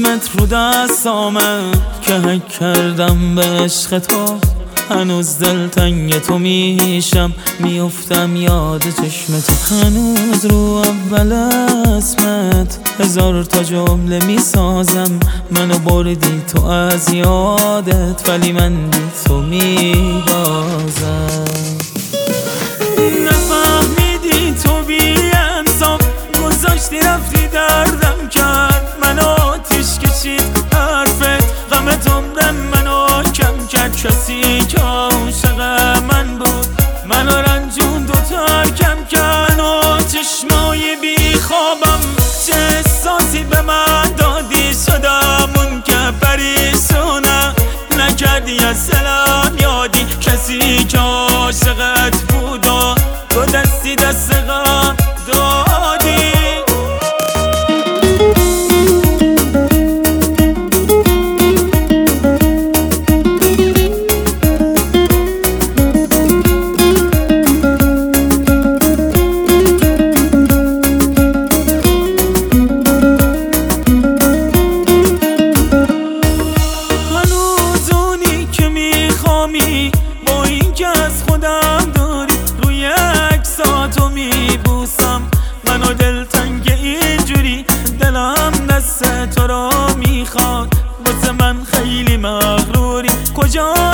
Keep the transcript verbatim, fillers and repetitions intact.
اسمت رو دست آمد که حک کردم به عشق تو. هنوز دلتنگ تو میشم، میافتم یاد چشم تو. هنوز رو اول اسمت هزار تا جمله میسازم. منو بردی تو از یادت، ولی من بی تو میبازم. نفهمیدی تو بی انصاف، گذاشتی رفتی دردم کرد. منو آتیش کشید حرفت، غمت عمرم منو کم کرد. کسی که عاشق من بود منو رنجوند و ترکم کرد. و چشمای بی خوابم چه احساسی به من دادی، شدم اون که پریشونه نکردی از دلم یادی. کسی که عاشقت بود و تو دستی دست غم دادی. با این که از خودم داری روی عکساتو میبوسم. منو دلتنگ اینجوری، دلم دست تو رو میخواد. واسه من خیلی مغروری، کجا